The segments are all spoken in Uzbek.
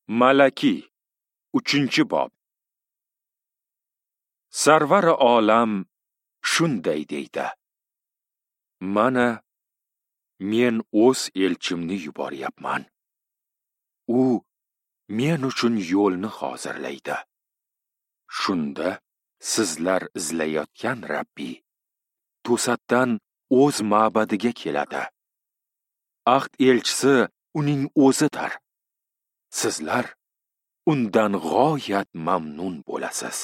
Malaki 3-bob. Sarvari olam shunday deydi: Mana men o'z elchimni yuboryapman. U men uchun yo'lni hozirlaydi. Shunda sizlar izlayotgan Rabbiy to'satdan o'z ma'badiga keladi. Ahd elchisi uning o'zidir. Sizlar undan g'oyat mamnun bo'lasiz.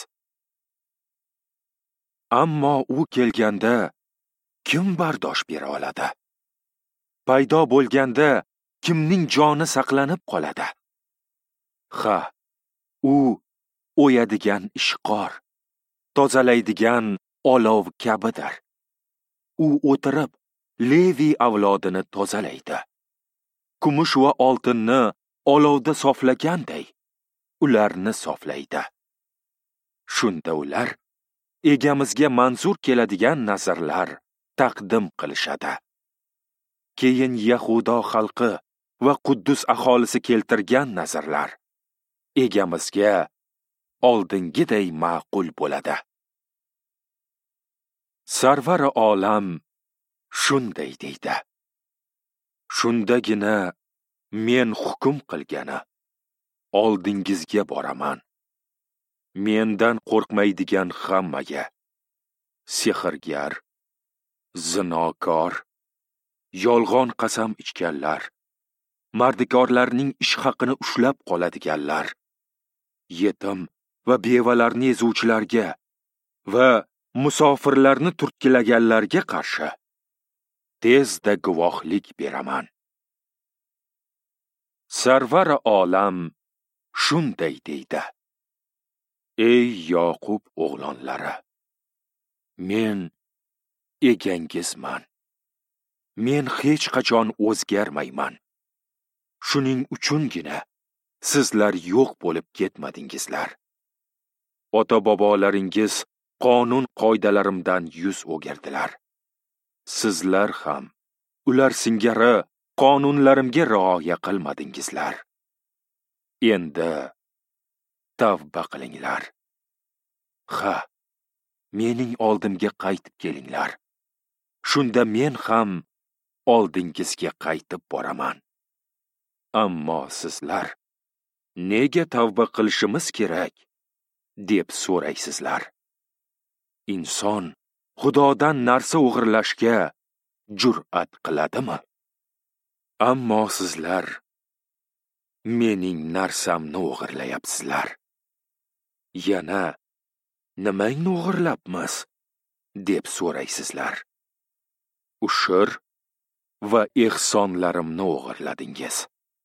Ammo u kelganda kim bardosh bera oladi? Paydo bo'lganda kimning joni saqlanib qoladi? Ha, u o'yadigan ishqor, tozalaydigan olov kabidir. U o'tirib Levi avlodini tozalaydi. Kumush va oltinni olovda soflaganday ularni soflaydi. Shunda ular egamizga manzur keladigan nazarlar taqdim qilishadi. Keyin Yahudo xalqi va Quddus aholisi keltirgan nazarlar egamizga oldingiday ma'qul bo'ladi. Sarvari olam shunday deydi: Shundagina men hukm qilgani oldingizga boraman. Mendan qo'rqmaydigan hammaga, sehrgar, zinokor, yolg'on qasam ichganlar, mardikorlarning ish haqini ushlab qoladiganlar, yetim va bevalarni ezuvchilarga va musofirlarni turtkilaganlarga qarshi tezda guvohlik beraman. Sarvari olam shunday deydi: Ey Yoqub o'g'lonlari, men egangizman. Men hech qachon o'zgarmayman. Shuning uchungina sizlar yo'q bo'lib ketmadingizlar. Ota-bobolaringiz qonun qoidalarimdan yuz o'girdilar. Sizlar ham ular singari qonunlarimga rioya qilmadingizlar. Endi tavba qilinglar. Ha, mening oldimga qaytib kelinglar. Shunda men ham oldingizga qaytib boraman. Ammo sizlar nega tavba qilishimiz kerak deb so'raysizlar. Inson Xudodan narsa o'g'irlashga jur'at qiladimi? Ammo sizlar mening narsamni o'g'irlayapsizlar. Yana nimangni o'g'irlabmiz deb so'raysizlar. Ushur va ehsonlarimni o'g'irladingiz.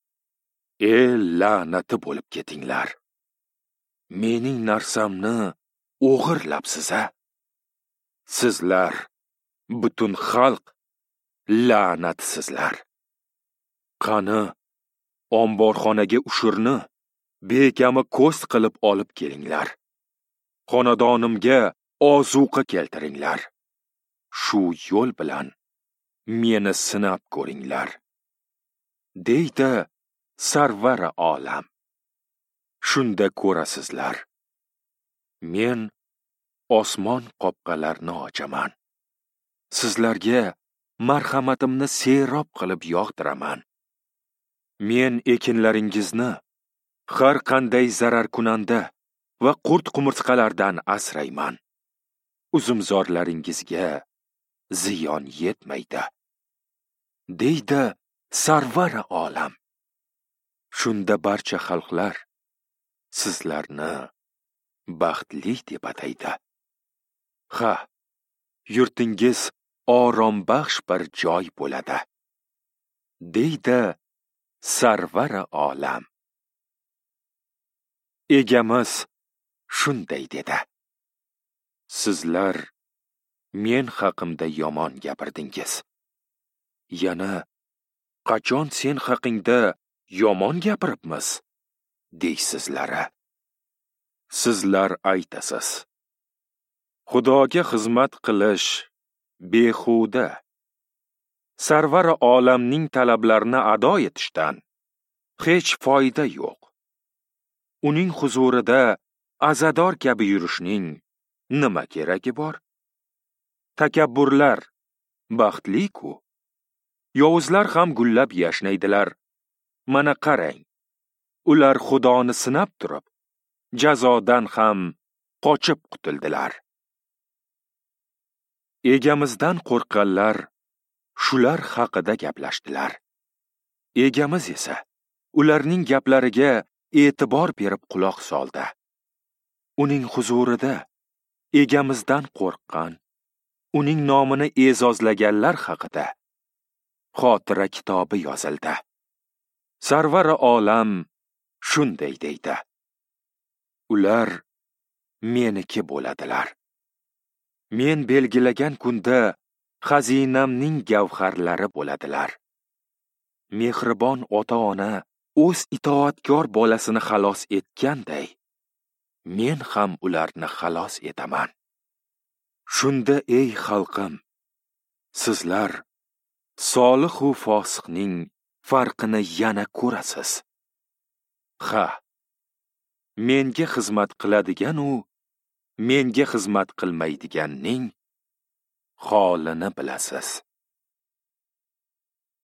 La'nati bo'lib ketinglar. Mening narsamni o'g'irlabsiz-a? Sizlar butun xalq la'natsizlar. Qani, omborxonaga ushurni bekami ko'st qilib olib kelinglar. Xonadonimga ozuqa keltiringlar. Shu yo'l bilan meni sinab ko'ringlar, deydi Sarvari olam. Shunda ko'rasizlar, men osmon qopqalarini ochaman. Sizlarga marhamatimni serob qilib yog'diraman. Men ekinlaringizni har qanday zararkunanda va qurt-qumursqalardan asrayman. Uzumzorlaringizga ziyon yetmaydi, deydi Sarvari olam. Shunda barcha xalqlar sizlarni baxtli deb ataydi. Ha, yurtingiz orombaxsh bir joy bo'ladi, deydi Sarvari olam. Egamiz shunday dedi: Sizlar men haqimda yomon gapirdingiz. Yana qachon sen haqingda yomon gapiribmiz deysizlar. Sizlar aytasiz: Xudoga xizmat qilish behuda. Sarvari olamning talablarini ado etishdan hech foyda yo'q. uning huzurida azador kabi yurishning nima keragi bor? Takabburlar baxtli-ku. Yovuzlar ham gullab yashnaydilar. Mana qarang, ular Xudoni sinab turib, jazodan ham qochib qutuldilar. Egamizdan qo'rqqanlar shular haqida gaplashdilar. Egamiz esa ularning gaplariga e'tibor berib quloq soldi. Uning huzurida egamizdan qo'rqqan, uning nomini e'zozlaganlar haqida xotira kitobi yozildi. Sarvari olam shunday deydi: ular meniki bo'ladilar. Men belgilagan kunda xazinamning gavharlari bo'ladilar. Mehribon ota-ona o'z itoatkor bolasini xalos etganday, men ham ularni xalos etaman. Shunda ey xalqim, sizlar solih va fosiqning farqini yana ko'rasiz. Ha, menga xizmat qiladigan u menga xizmat qilmaydiganning holini bilasiz.